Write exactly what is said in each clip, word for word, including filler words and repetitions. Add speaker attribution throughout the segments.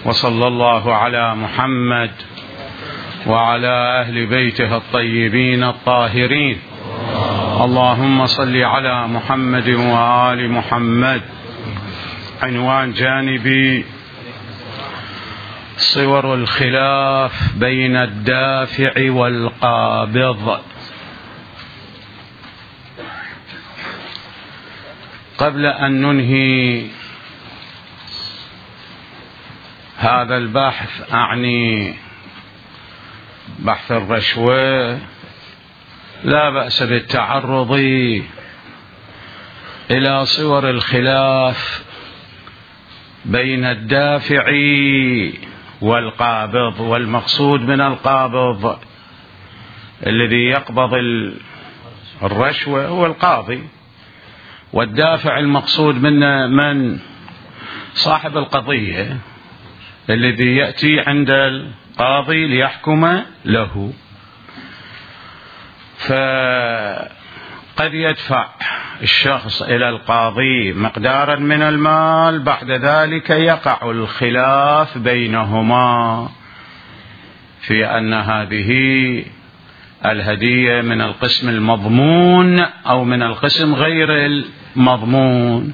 Speaker 1: وصلى الله على محمد وعلى أهل بيته الطيبين الطاهرين. اللهم صل على محمد وآل محمد. عنوان جانبي: صور الخلاف بين الدافع والقابض. قبل أن ننهي هذا البحث، أعني بحث الرشوة، لا بأس بالتعرض إلى صور الخلاف بين الدافع والقابض. والمقصود من القابض الذي يقبض الرشوة هو القاضي، والدافع المقصود منه من صاحب القضية الذي يأتي عند القاضي ليحكم له. فقد يدفع الشخص إلى القاضي مقدارا من المال، بعد ذلك يقع الخلاف بينهما في أن هذه الهدية من القسم المضمون أو من القسم غير المضمون.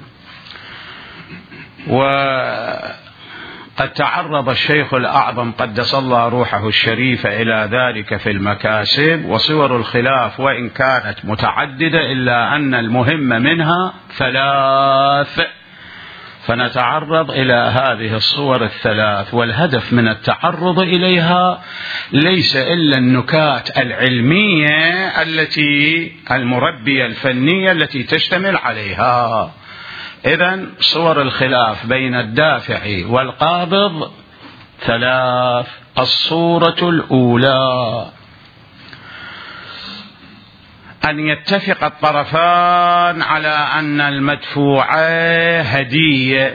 Speaker 1: وقد تعرض الشيخ الأعظم قدس الله روحه الشريفة إلى ذلك في المكاسب. وصور الخلاف وإن كانت متعددة إلا أن المهم منها ثلاث، فنتعرض إلى هذه الصور الثلاث. والهدف من التعرض إليها ليس إلا النكات العلمية التي المربية الفنية التي تشتمل عليها. إذن صور الخلاف بين الدافع والقابض ثلاث. الصورة الأولى: أن يتفق الطرفان على أن المدفوعة هدية،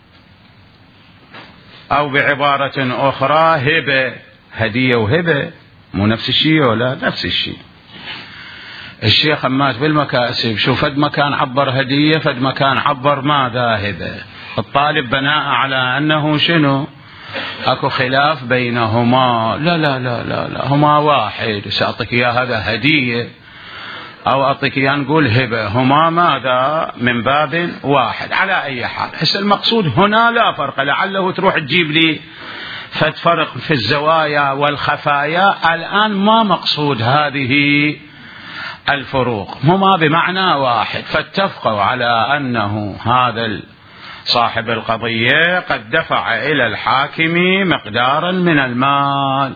Speaker 1: أو بعبارة أخرى هبة. هدية وهبة مو نفس الشيء ولا نفس الشيء؟ الشيخ مات بالمكاسب، شو فد مكان عبر هدية، فد مكان عبر ماذا؟ هبة. الطالب بناء على أنه شنو؟ أكو خلاف بينهما. لا لا لا لا, لا. هما واحد. سأعطيك إياه هذا هدية أو أعطيك إياه نقول هبة، هما ماذا؟ من باب واحد. على أي حال، حس المقصود هنا لا فرق. لعله تروح تجيب لي فد فرق في الزوايا والخفايا. الآن ما مقصود هذه الفروق، هما بمعنى واحد. فاتفقوا على أنه هذا صاحب القضية قد دفع إلى الحاكم مقدارا من المال،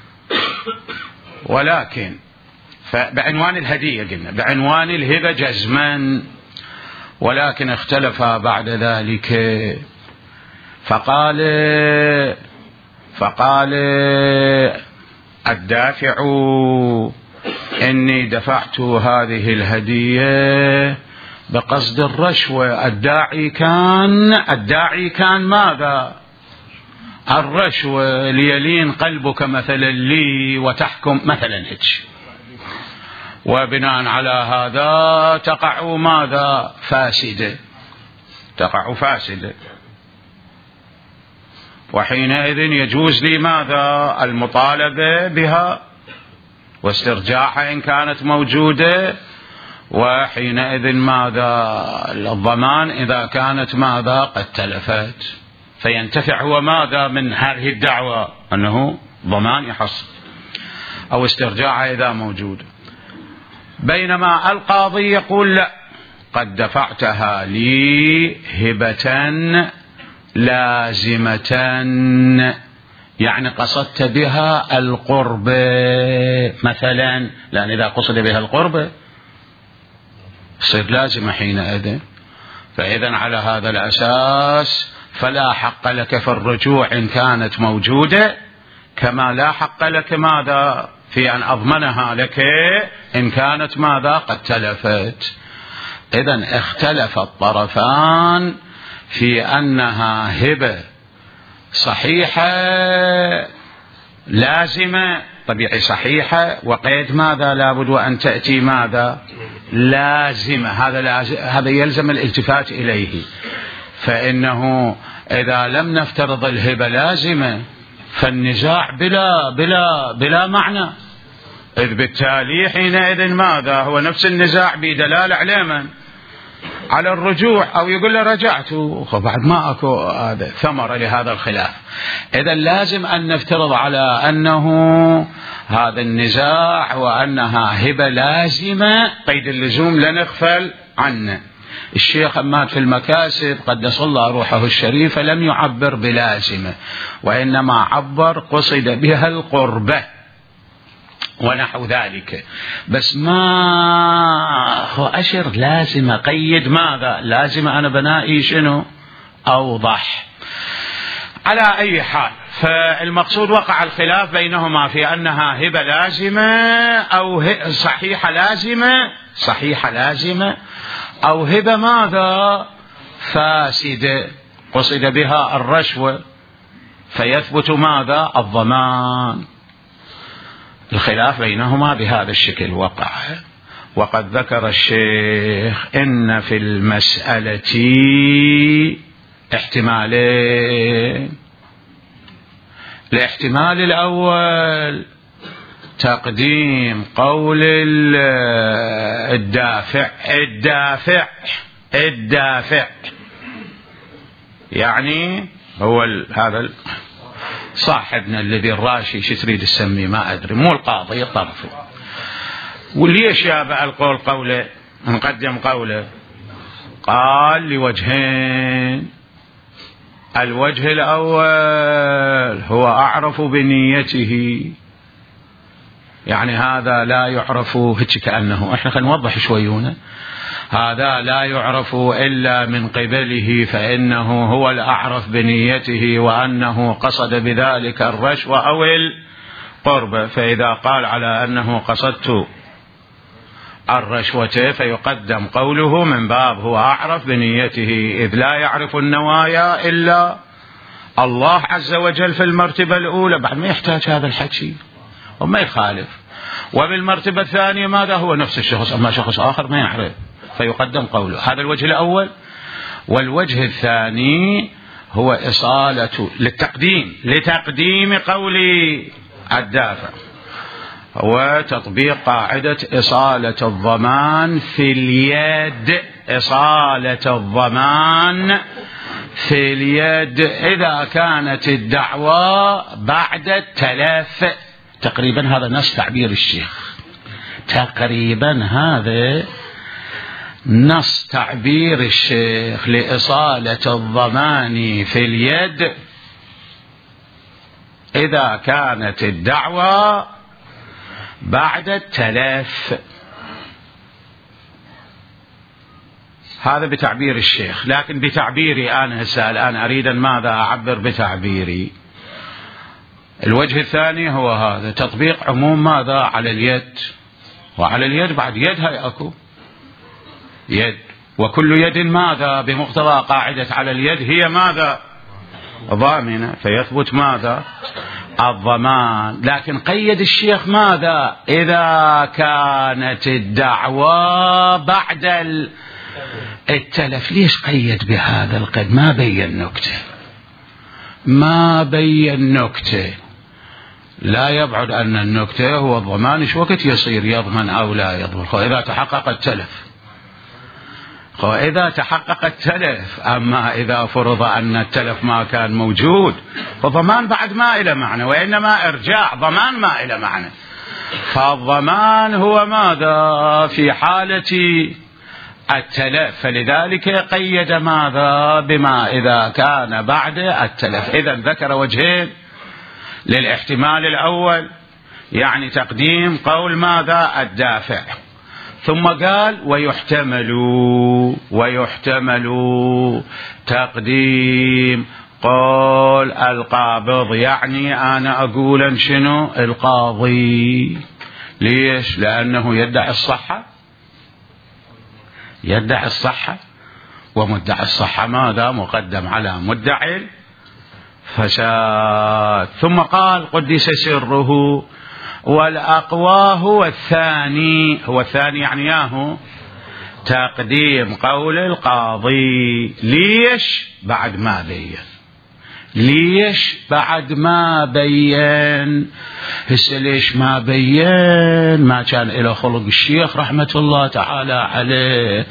Speaker 1: ولكن بعنوان الهدية قلنا، بعنوان الهبة جزما، ولكن اختلف بعد ذلك. فقال فقال الدافع: إني دفعت هذه الهدية بقصد الرشوة. الداعي كان الداعي كان ماذا؟ الرشوة، ليلين قلبك مثلا لي وتحكم مثلا هيك. وبناء على هذا تقع ماذا؟ فاسدة. تقع فاسدة. وحينئذ يجوز لي ماذا؟ المطالبة بها واسترجاعها إن كانت موجودة. وحينئذ ماذا؟ الضمان إذا كانت ماذا؟ قد تلفت. فينتفع هو ماذا من هذه الدعوة؟ أنه ضمان يحصل، أو استرجاعها إذا موجود. بينما القاضي يقول: لا، قد دفعتها لي هبة لازمة، يعني قصدت بها القرب مثلا، لأن إذا قصد بها القرب تصير لازمة حينئذ. فإذا على هذا الأساس فلا حق لك في الرجوع إن كانت موجودة، كما لا حق لك ماذا؟ في أن أضمنها لك إن كانت ماذا؟ قد تلفت. إذن اختلف الطرفان في أنها هبة صحيحة لازمة، طبيعي صحيحة، وقيد ماذا؟ لابد وأن تأتي ماذا؟ لازمة. هذا لازم، هذا يلزم الالتفات إليه. فإنه إذا لم نفترض الهبة لازمة فالنزاع بلا بلا بلا معنى، إذ بالتالي حينئذ ماذا؟ هو نفس النزاع بدلالة على من؟ على الرجوع، أو يقول له رجعت، وبعد ما أكو هذا ثمرة لهذا الخلاف. إذا لازم أن نفترض على أنه هذا النزاع وأنها هبة لازمة قيد اللزوم لا نغفل عنه. الشيخ حماد في المكاسب قدس الله روحه الشريفة لم يعبر بلازمة، وإنما عبر قصد بها القربة ونحو ذلك، بس ما هو أشر لازمة قيد ماذا؟ لازمة أنا بنائي شنو؟ أوضح. على أي حال، فالمقصود وقع الخلاف بينهما في أنها هبة لازمة أو صحيحة لازمة صحيحة لازمة أو هبة ماذا؟ فاسدة قصد بها الرشوة فيثبت ماذا؟ الضمان. الخلاف بينهما بهذا الشكل وقع. وقد ذكر الشيخ إن في المسألة احتمالين. الاحتمال الأول تقديم قول الدافع الدافع الدافع يعني هو هذا صاحبنا الذي الراشي شو تريد تسميه ما أدري، مو القاضي الطرفي، وليش يابع القول قوله نقدم قوله؟ قال لوجهين. الوجه الأول هو أعرف بنيته، يعني هذا لا يعرف هيك كأنه احنا خلينا نوضح شويونه، هذا لا يعرف إلا من قبله فإنه هو الأعرف بنيته وأنه قصد بذلك الرشوة أو القربة، فإذا قال على أنه قصدت الرشوة فيقدم قوله من باب هو أعرف بنيته، إذ لا يعرف النوايا إلا الله عز وجل في المرتبة الأولى، بعد ما يحتاج هذا الحكي وما يخالف. وبالمرتبة الثانية ماذا؟ هو نفس الشخص، أما شخص آخر ما يعرف فيقدم قوله. هذا الوجه الأول. والوجه الثاني هو إصالة للتقديم لتقديم قول الدافع، وتطبيق قاعدة إصالة الضمان في اليد. إصالة الضمان في اليد إذا كانت الدعوى بعد التلف. تقريبا هذا نص تعبير الشيخ، تقريبا هذا نص تعبير الشيخ لإصالة الضمان في اليد إذا كانت الدعوى بعد التلف. هذا بتعبير الشيخ، لكن بتعبيري أنا هسه الآن أريد أن ماذا أعبر بتعبيري. الوجه الثاني هو هذا تطبيق عموم ماذا؟ على اليد، وعلى اليد بعد يد هاي أكو يد، وكل يد ماذا؟ بمقتضى قاعدة على اليد هي ماذا؟ ضامنة، فيثبت ماذا؟ الضمان. لكن قيد الشيخ ماذا؟ إذا كانت الدعوى بعد التلف. ليش قيد بهذا القيد؟ ما بين نكتة ما بين نكتة لا يبعد أن النكتة هو الضمان. إيش وقت يصير يضمن أو لا يضمن؟ إذا تحقق التلف، إذا تحقق التلف. أما إذا فرض أن التلف ما كان موجود فضمان بعد ما إلى معنى، وإنما إرجاع ضمان ما إلى معنى. فالضمان هو ماذا؟ في حالة التلف، فلذلك قيد ماذا؟ بما إذا كان بعد التلف. إذن ذكر وجهين للاحتمال الأول، يعني تقديم قول ماذا؟ الدافع، ثم قال ويحتمل ويحتمل تقديم قول القابض، يعني أنا أقول شنو؟ القاضي. ليش؟ لأنه يدعي الصحة يدعي الصحة ومدعي الصحة ماذا؟ مقدم على مدعي الفساد. ثم قال قدس سره والأقوى هو الثاني. هو الثاني يعني ياهو تقديم قول القاضي. ليش؟ بعد ما بين ليش بعد ما بين؟ هسه ليش ما بين؟ ما كان له خلق الشيخ رحمة الله تعالى عليه.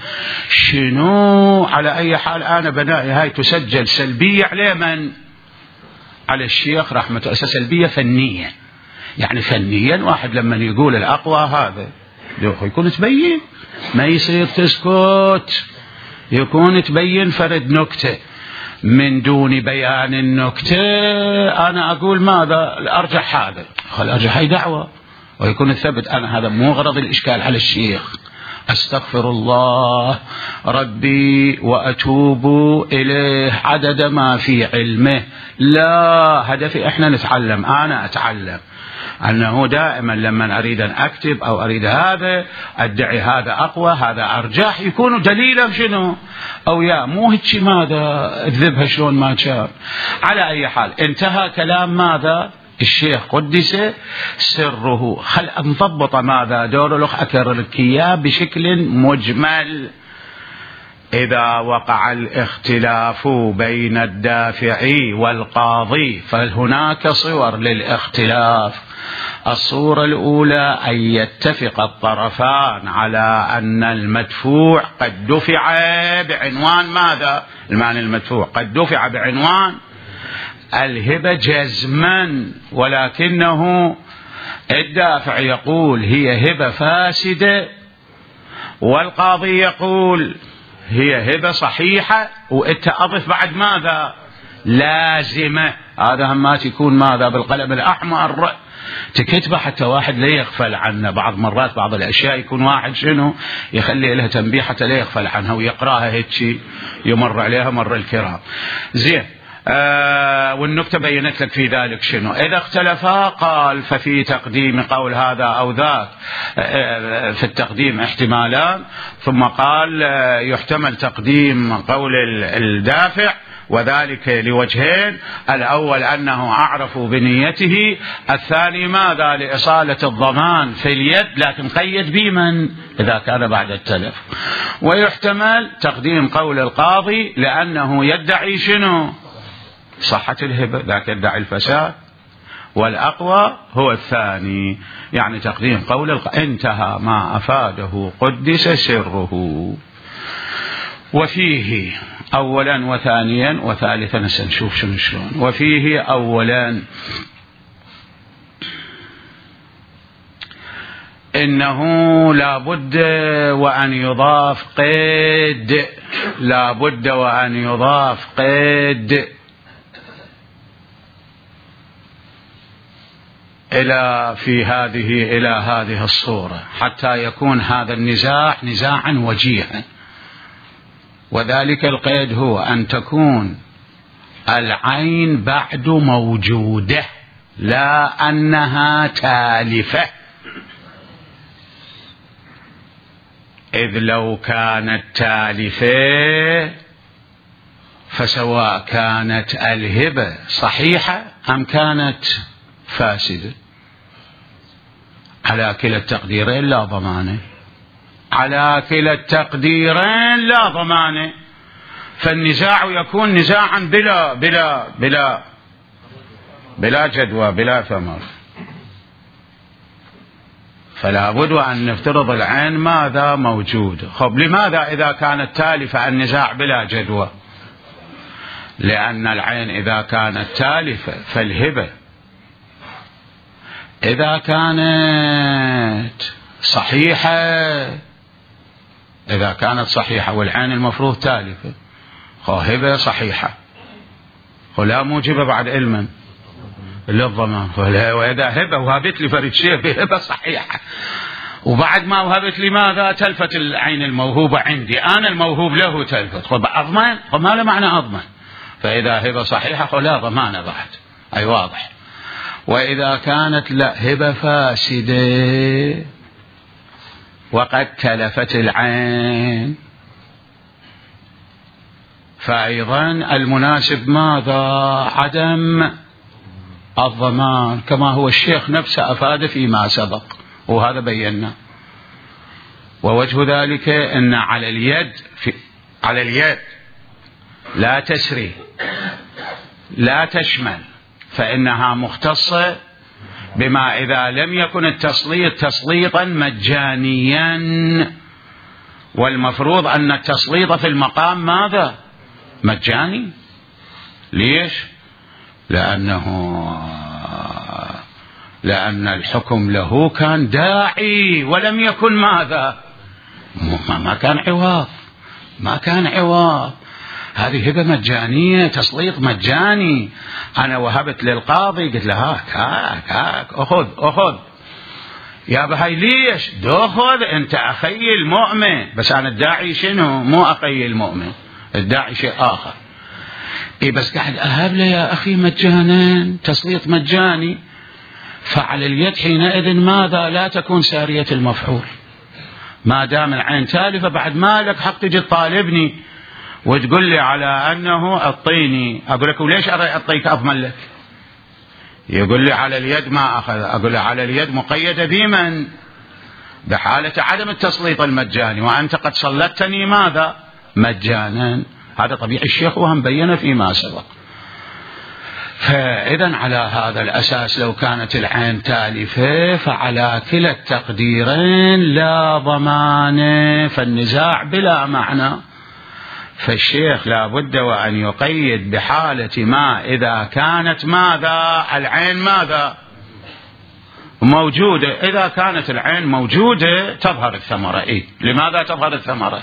Speaker 1: شنو؟ على أي حال أنا بنائي هاي تسجل سلبية عليه من؟ على الشيخ رحمة الله، سلبية فنية. يعني فنيا واحد لما يقول الأقوى هذا يكون تبين، ما يصير تسكت، يكون تبين فرد نكتة. من دون بيان النكتة أنا أقول ماذا؟ الأرجح هذا، خل أرجح هاي دعوة، ويكون الثبت أنا هذا مو غرض الإشكال على الشيخ. أستغفر الله ربي وأتوب إليه عدد ما في علمه. لا، هدفي إحنا نتعلم، أنا أتعلم، أنه دائما لما أريد أن أكتب أو أريد هذا أدعي هذا أقوى هذا أرجح، يكون دليلا شنو؟ أو يا مو هيك ماذا اذبها شلون ما كان. على أي حال انتهى كلام ماذا؟ الشيخ قدس سره. خل نضبط ماذا دور الأخ، أكرر لك إياه بشكل مجمل. إذا وقع الاختلاف بين الدافعي والقاضي فهناك صور للاختلاف. الصورة الأولى أن يتفق الطرفان على أن المدفوع قد دفع بعنوان ماذا؟ المعنى المدفوع قد دفع بعنوان الهبة جزما، ولكنه الدافع يقول هي هبة فاسدة والقاضي يقول هي هبة صحيحة، وانت اضف بعد ماذا؟ لازمة. هذا همات يكون ماذا؟ بالقلم الأحمر تكتبه حتى واحد لا يغفل عنه. بعض مرات بعض الأشياء يكون واحد شنو يخلي لها تنبيه حتى لا يغفل عنها ويقراها هيك يمر عليها مر الكرام. زين. آه والنكتة بينت لك في ذلك شنو؟ إذا اختلفا قال ففي تقديم قول هذا أو ذاك، آه في التقديم احتمالان، ثم قال آه يحتمل تقديم قول الدافع، وذلك لوجهين: الأول أنه أعرف بنيته، الثاني ماذا؟ لإصالة الضمان في اليد، لكن قيد بمن؟ إذا كان بعد التلف. ويحتمل تقديم قول القاضي لأنه يدعي شنو؟ صحة الهبة، ذاك يدعي الفساد، والأقوى هو الثاني، يعني تقديم قول الق... انتهى ما أفاده قدس سره. وفيه أولا وثانيا وثالثا نشوف شنو شلون. وفيه أولا إنه لا بد وأن يضاف قيد، لا بد وأن يضاف قيد إلى في هذه إلى هذه الصورة حتى يكون هذا النزاع نزاعا وجيها. وذلك القيد هو أن تكون العين بعد موجودة، لا أنها تالفة. إذ لو كانت تالفة فسواء كانت الهبة صحيحة أم كانت فاسدة، على كلا التقديرين لا ضمانه، على كلا التقديرين لا ضمانه. فالنزاع يكون نزاعا بلا بلا بلا بلا جدوى بلا ثمر. فلا بد أن نفترض العين ماذا؟ موجودة. خب لماذا إذا كانت تالفة النزاع بلا جدوى؟ لأن العين إذا كانت تالفة فالهبة إذا كانت صحيحة، إذا كانت صحيحة والعين المفروض تالفة، هبة صحيحة ولا موجبة بعد علما للضمان، وإذا هبة وهبت لي فرد شيء هبة صحيحة وبعد ما وهبت لي ماذا؟ تلفت العين الموهوبة عندي، أنا الموهوب له تلفت، خب أضمن؟ خب ما له معنى أضمن. فإذا هبة صحيحة لا ضمان بعد، أي واضح. وإذا كانت لا هبة فاسدة وقد تلفت العين فأيضا المناسب ماذا؟ عدم الضمان، كما هو الشيخ نفسه أفاد فيما سبق وهذا بينا. ووجه ذلك أن على اليد في على اليد لا تسري لا تشمل، فإنها مختصة بما إذا لم يكن التسليط تسليطا مجانيا، والمفروض أن التسليط في المقام ماذا؟ مجاني. ليش؟ لأنه لأن الحكم له كان داعي ولم يكن ماذا؟ ما كان عوض، ما كان عوض. هذه هبة مجانية، تسليط مجاني. أنا وهبت للقاضي قلت له هاك هاك هاك أخذ أخذ يا بهاي. ليش؟ دخذ أنت أخي المؤمن، بس أنا الداعي شنو؟ مو أخي المؤمن، الداعي شيء آخر. إيه بس قاعد أهب له يا أخي مجانا، تسليط مجاني. فعلى اليد حينئذ ماذا؟ لا تكون سارية المفعول، ما دام العين تالفة. بعد ما لك حق تجي تطالبني وتقول لي على أنه أعطيني، أقول لك وليش أعطيك أضمن لك؟ يقول لي على اليد ما أخذ، أقول له على اليد مقيدة بمن؟ بحالة عدم التسليط المجاني، وأنت قد سلطتني ماذا؟ مجانا. هذا طبيعي الشيخ وهم بيّن فيما سبق. فإذا على هذا الأساس لو كانت العين تالفة فعلى كلا التقديرين لا ضمان، فالنزاع بلا معنى. فالشيخ لا بد وأن يقيد بحالة ما إذا كانت ماذا؟ العين ماذا؟ موجودة. إذا كانت العين موجودة تظهر الثمرة. إيه؟ لماذا تظهر الثمرة؟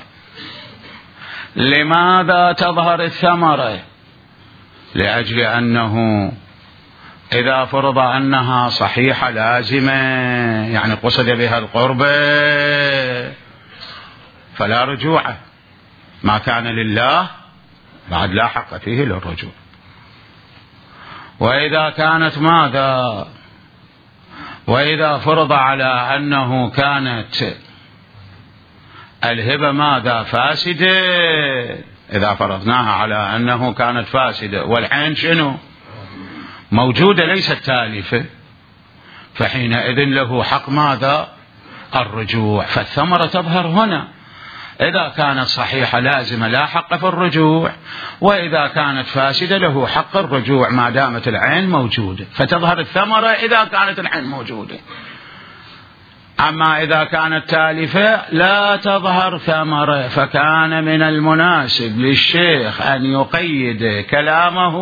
Speaker 1: لماذا تظهر الثمرة؟ لأجل أنه إذا فرض أنها صحيحة لازمة، يعني قصد بها القربة، فلا رجوع. ما كان لله بعد لا حق فيه للرجوع. وإذا كانت ماذا؟ وإذا فرض على أنه كانت الهبة ماذا؟ فاسدة. إذا فرضناها على أنه كانت فاسدة والعين شنو؟ موجودة ليست تالفة، فحينئذ له حق ماذا؟ الرجوع. فالثمرة تظهر هنا. إذا كانت صحيحة لازمة لا حق في الرجوع، وإذا كانت فاسدة له حق الرجوع ما دامت العين موجودة. فتظهر الثمرة إذا كانت العين موجودة. أما إذا كانت تالفة لا تظهر ثمرة. فكان من المناسب للشيخ أن يقيد كلامه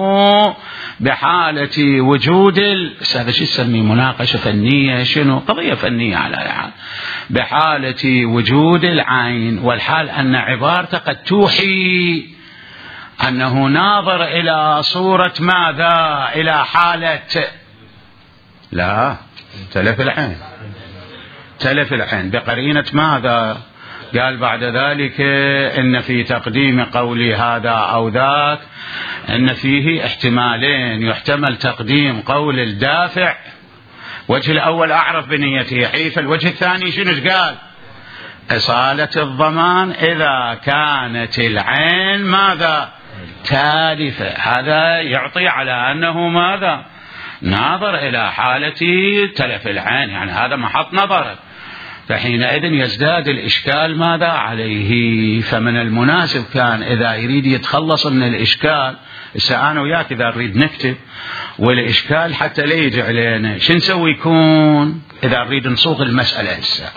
Speaker 1: بحالة وجود ال... هذا شو يسميه؟ مناقشة فنية، شنو؟ قضية فنية على العين. بحالة وجود العين، والحال أن عبارته قد توحي أنه ناظر إلى صورة ماذا؟ إلى حالة لا تلف العين، تلف العين بقرينة ماذا؟ قال بعد ذلك إن في تقديم قولي هذا أو ذاك إن فيه احتمالين، يحتمل تقديم قول الدافع، وجه الأول أعرف بنيته حيث، الوجه الثاني شنو قال؟ إصالة الضمان إذا كانت العين ماذا؟ تالفة. هذا يعطي على أنه ماذا؟ ناظر إلى حالة تلف العين، يعني هذا محط نظره. فحينئذ يزداد الإشكال ماذا عليه. فمن المناسب كان إذا يريد يتخلص من الإشكال، إذا أنا وياك إذا نريد نكتب والإشكال حتى لا يجي علينا شو نسوي يكون إذا نريد نصوغ المسألة هسه؟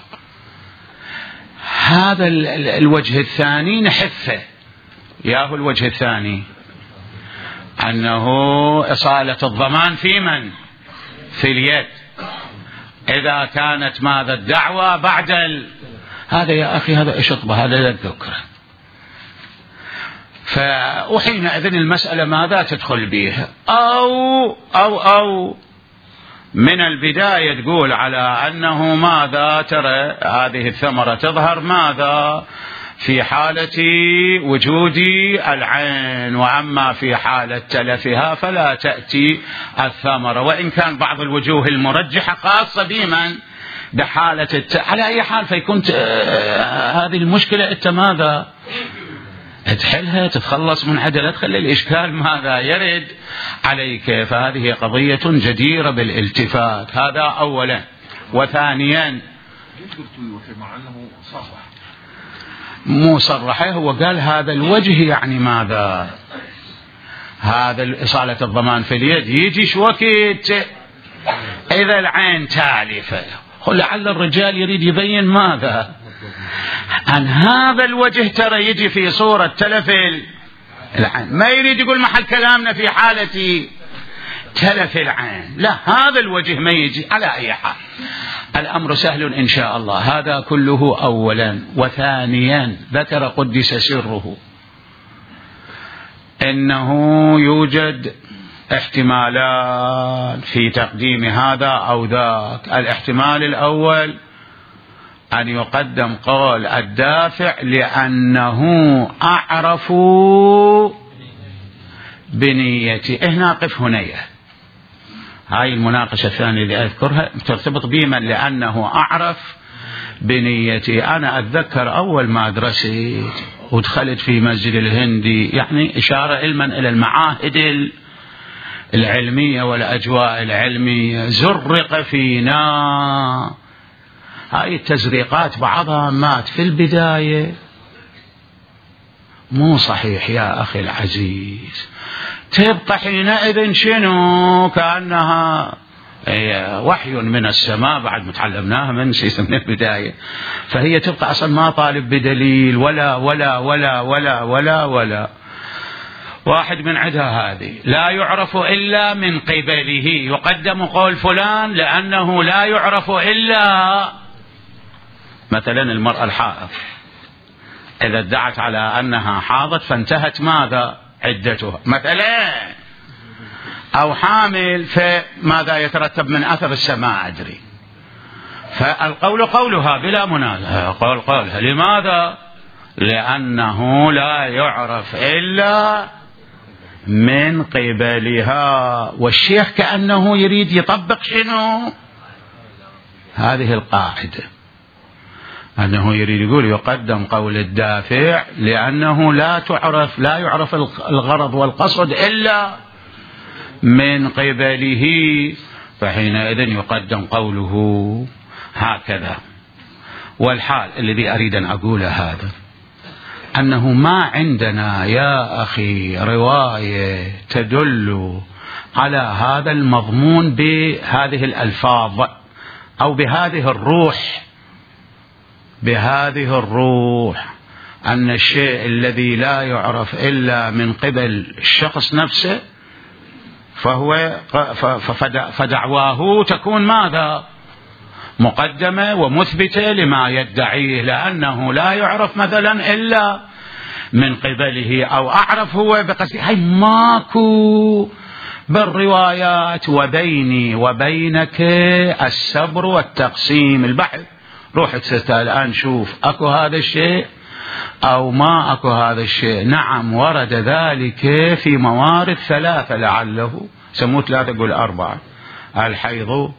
Speaker 1: هذا الوجه الثاني نحفه. ياهو الوجه الثاني أنه إصالة الضمان في من؟ في اليد. إذا كانت ماذا الدعوة بعد ال... هذا يا أخي هذا إشطبة، هذا الذكر. فحينئذ المسألة ماذا تدخل بها؟ أو أو أو من البداية تقول على أنه ماذا؟ ترى هذه الثمرة تظهر ماذا؟ في حالة وجود العين، وأما في حالة تلفها فلا تأتي الثمرة. وإن كان بعض الوجوه المرجحة خاصة بمن؟ بحالة الت... على أي حال فيكون هذه المشكلة أنت ماذا؟ تحلها، تتخلص من عدلة، تخلي الإشكال ماذا يرد عليك. فهذه قضية جديرة بالالتفات. هذا أولا. وثانيا مو صرحه، هو قال هذا الوجه يعني ماذا؟ هذا إصالة الضمان في اليد يجي شو وقت إذا العين تالفة. لعل الرجال يريد يبين ماذا؟ أن هذا الوجه ترى يجي في صورة تلف العين، ما يريد يقول محل كلامنا في حالة تلف العين، لا، هذا الوجه ما يجي. على أي حال الأمر سهل إن شاء الله. هذا كله أولا. وثانيا ذكر قدس سره إنه يوجد احتمالات في تقديم هذا أو ذاك. الاحتمال الأول أن يقدم قول الدافع لأنه أعرف بنيتي. هنا قف هنيه، هاي المناقشة الثانية اللي أذكرها ترتبط بمن لأنه أعرف بنيتي. أنا أتذكر أول ما درست ودخلت في مسجد الهندي، يعني إشارة علما إلى المعاهد العلمية والأجواء العلمية، زرق فينا هاي التزريقات بعضها مات في البداية. مو صحيح يا أخي العزيز، تبقى حينئذ شنو؟ كأنها وحي من السماء بعد ما تعلمناها من من البداية، فهي تبقى أصلا ما طالب بدليل ولا ولا ولا ولا ولا ولا. واحد من عدها هذه لا يعرف إلا من قبله، يقدم قول فلان لأنه لا يعرف إلا مثلا المرأة الحائض إذا ادعت على أنها حاضت فانتهت ماذا؟ عدتها مثلا، أو حامل فماذا يترتب من أثر السماء أدري. فالقول قولها بلا منازع، قول قولها. لماذا؟ لأنه لا يعرف إلا من قبلها. والشيخ كأنه يريد يطبق شنو؟ هذه القاعدة، أنه يريد يقول يقدم قول الدافع لأنه لا تعرف لا يعرف الغرض والقصد إلا من قبله، فحينئذ يقدم قوله هكذا. والحال الذي أريد أن أقوله هذا أنه ما عندنا يا أخي رواية تدل على هذا المضمون بهذه الألفاظ أو بهذه الروح، بهذه الروح أن الشيء الذي لا يعرف إلا من قبل الشخص نفسه فهو فدعواه تكون ماذا؟ مقدمة ومثبتة لما يدعيه، لأنه لا يعرف مثلا إلا من قبله، أو أعرف هو بقصد. هاي ماكو بالروايات وبيني وبينك السبر والتقسيم البحث. روح تسأل الآن شوف أكو هذا الشيء أو ما أكو هذا الشيء. نعم ورد ذلك في موارد ثلاثة لعله سموه ثلاثة قول أربعة: الحيض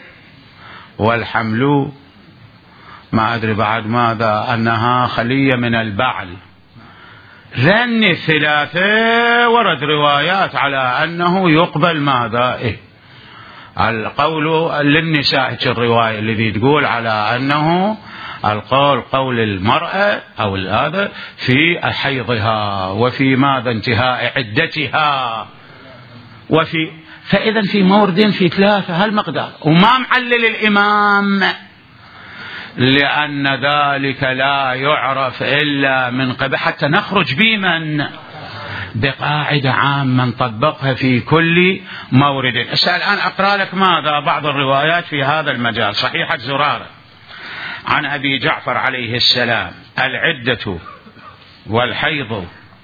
Speaker 1: والحمل، ما أدري بعد ماذا، أنها خلية من البعل. ذن الثلاثة ورد روايات على أنه يقبل ماذا؟ إيه؟ القول للنساء، الرواية الذي تقول على أنه القول قول المرأة أو هذا في حيضها وفي ماذا انتهاء عدتها وفي، فإذا في مورد في ثلاثة هالمقدار. وما معلل الإمام لأن ذلك لا يعرف إلا من قبل، حتى نخرج بمن بقاعدة عامة نطبقها في كل مورد. الآن أقرأ لك ماذا بعض الروايات في هذا المجال. صحيحة زرارة عن أبي جعفر عليه السلام: العدة والحيض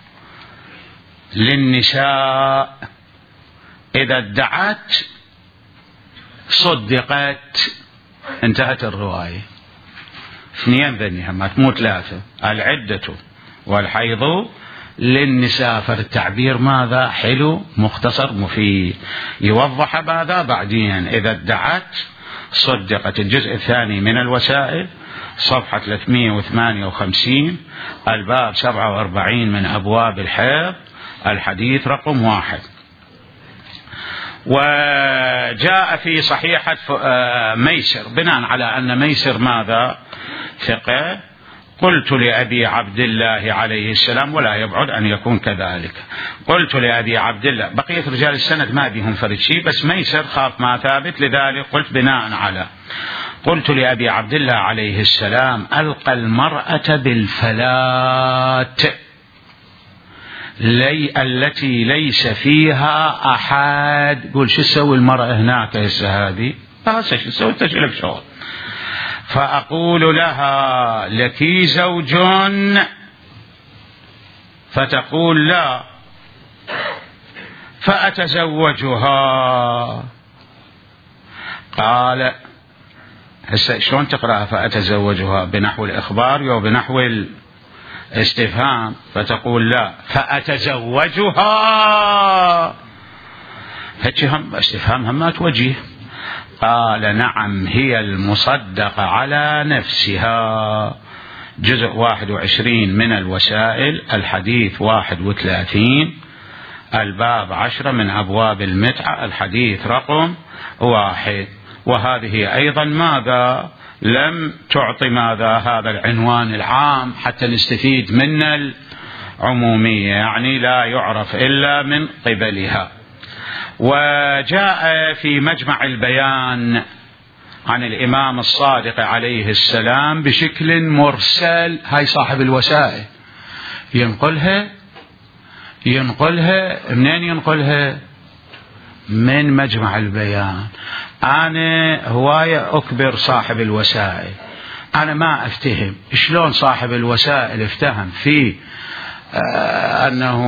Speaker 1: للنساء إذا ادعت صدقت. انتهت الرواية. اثنين ذنها ما تمو ثلاثة. العدة والحيض للنساء، فالتعبير ماذا؟ حلو مختصر مفيد، يوضح ماذا بعدين. إذا ادعت صدقت. الجزء الثاني من الوسائل صفحة ثلاثمئة وثمانية وخمسين، الباب سبعة وأربعين من أبواب الحيض، الحديث رقم واحد. وجاء في صحيحة ميسر بناء على أن ميسر ماذا؟ ثقة، قلت لأبي عبد الله عليه السلام، ولا يبعد أن يكون كذلك. قلت لأبي عبد الله، بقية رجال السند ما بيهم فرد شيء، بس ميسر خاف ما ثابت، لذلك قلت بناء على قلت لأبي عبد الله عليه السلام: ألقى المرأة بالفلات لي التي ليس فيها أحد. قول شو تسوي المرأة هناك يا هذه؟ هسه شو تسوي؟ تشغلك شغل. فأقول لها: لك زوج؟ فتقول: لا. فأتزوجها. قال: هسه شلون تقرأها فأتزوجها؟ بنحو الإخبار أو بنحو الاستفهام؟ فتقول: لا. فأتزوجها. هيك هم استفهام همات وجيه. قال: نعم، هي المصدقة على نفسها. جزء واحد وعشرين من الوسائل، الحديث واحد وثلاثين، الباب عشرة من أبواب المتعة، الحديث رقم واحد. وهذه أيضا ماذا؟ لم تعطي ماذا؟ هذا العنوان العام حتى نستفيد من العمومية، يعني لا يعرف إلا من قبلها. وجاء في مجمع البيان عن الإمام الصادق عليه السلام بشكل مرسل. هاي صاحب الوسائل ينقلها ينقلها منين؟ ينقلها من مجمع البيان. أنا هواية أكبر صاحب الوسائل، أنا ما أفتهم شلون صاحب الوسائل افتهم في آه أنه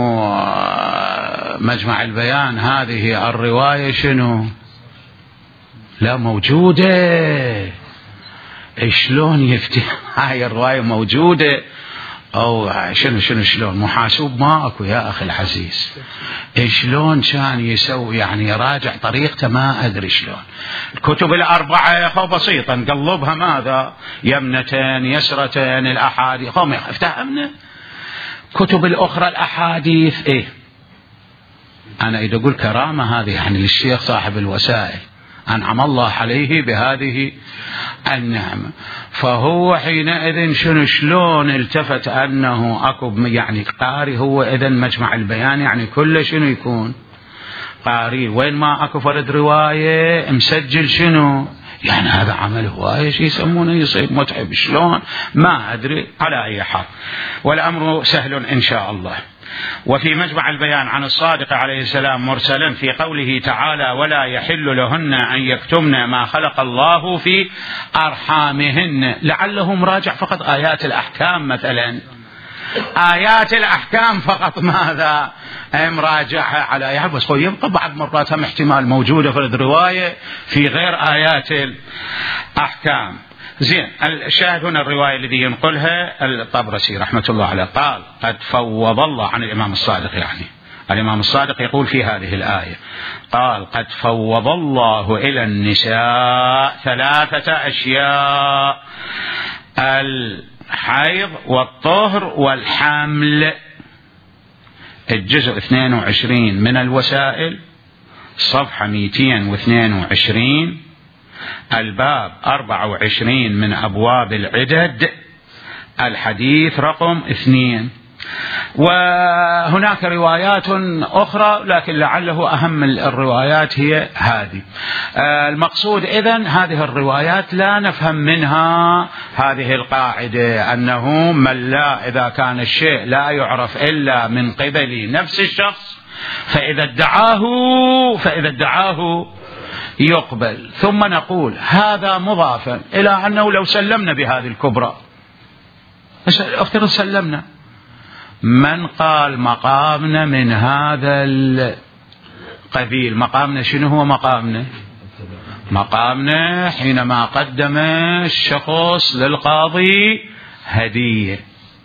Speaker 1: مجمع البيان هذه الرواية شنو لا موجودة. شلون يفتهم هاي الرواية موجودة أو شنو شنو شلون؟ محاسوب ما أكو يا أخي العزيز. شلون كان يسوي يعني يراجع طريقته؟ ما أدري شلون. الكتب الأربعة يا أخو بسيطة نقلبها ماذا؟ يمنتين يسرتين الأحاديث قوم افتهمنا. كتب الأخرى الأحاديث إيه؟ أنا إذا أقول كرامة هذه يعني للشيخ صاحب الوسائل، أنعم الله عليه بهذه النعمة. فهو حينئذ شنو شلون التفت أنه أكو يعني قاري هو إذن مجمع البيان يعني كله شنو يكون قاري، وين ما أكو فرد رواية مسجل شنو يعني هذا عمل هواية شيء يسمونه يصيب متعب شلون ما أدري. على أي حال والأمر سهل إن شاء الله. وفي مجمع البيان عن الصادق عليه السلام مرسلا في قوله تعالى: ولا يحل لهن أن يكتمن ما خلق الله في أرحامهن. لعله مراجع فقط آيات الأحكام مثلا، آيات الأحكام فقط ماذا مراجعها على آيات، بس يبقى بعض مرات هم احتمال موجودة في الرواية في غير آيات الأحكام. زين، الشاهد هنا الرواية الذي ينقلها الطبرسي رحمة الله عليه قال: قد فوض الله، عن الإمام الصادق يعني الإمام الصادق يقول في هذه الآية، قال: قد فوض الله إلى النساء ثلاثة أشياء: الحيض والطهر والحمل. الجزء اثنين وعشرين من الوسائل، صفحة مئتين واثنين وعشرين، الباب أربعة وعشرين من أبواب العدد، الحديث رقم اثنين. وهناك روايات أخرى لكن لعله أهم الروايات هي هذه. المقصود إذن هذه الروايات لا نفهم منها هذه القاعدة أنه من لا إذا كان الشيء لا يعرف إلا من قبل نفس الشخص فإذا ادعاه فإذا ادعاه يقبل. ثم نقول هذا مضافا إلى أنه لو سلمنا بهذه الكبرى، افترض سلمنا، من قال مقامنا من هذا القبيل؟ مقامنا شنو هو مقامنا؟ مقامنا حينما قدم الشخص للقاضي هدية،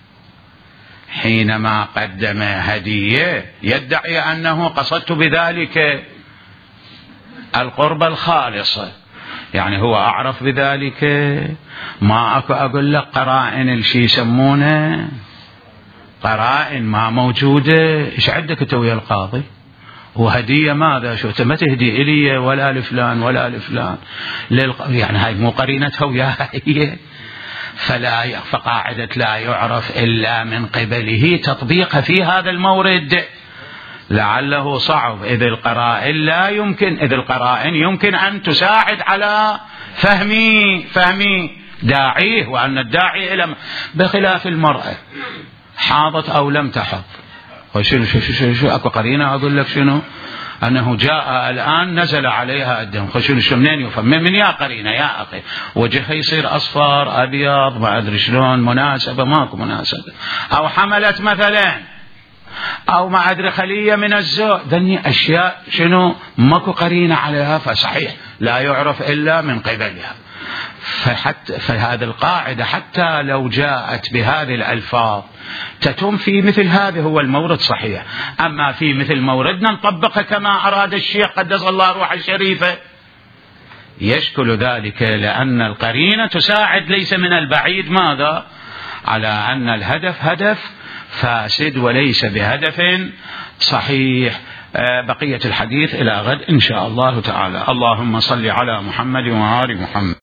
Speaker 1: حينما قدم هدية يدعي أنه قصدت بذلك القربة الخالصة، يعني هو أعرف بذلك. ما أكو أقول لك قرائن الشي يسمونه قرائن ما موجودة. إيش عندك تويا القاضي؟ وهدية ماذا؟ شو ما تهدي إلي ولا لفلان ولا لفلان للق... يعني هاي مو قرينتها وياها هي. فلا فقاعدة لا يعرف إلا من قبله تطبيقها في هذا المورد لعله صعب، إذ القرائن لا يمكن إذ القرائن يمكن أن تساعد على فهمي فهمي داعيه، وأن الداعي إلى بخلاف المرأة حاضت أو لم تحض. وشنو شو شو شو أكو قرينة أقول لك شنو أنه جاء الآن نزل عليها الدم، خشون شو منين يفهم من يا قرينة يا أخي، وجهه يصير أصفر أبيض ما أدري شلون، مناسبة ماكو مناسبة، أو حملت مثلا، أو ما أدري خلية من الزوج، ذني أشياء شنو ماكو قرينة عليها، فصحيح لا يعرف إلا من قبلها. فحتى فهذه القاعدة حتى لو جاءت بهذه الألفاظ تتم في مثل هذا هو المورد صحيح، أما في مثل موردنا نطبقها كما أراد الشيخ قدس الله روح الشريفة يشكل ذلك، لأن القرينة تساعد ليس من البعيد ماذا على أن الهدف هدف فاسد وليس بهدف صحيح. بقية الحديث إلى غد إن شاء الله تعالى. اللهم صل على محمد وآل محمد.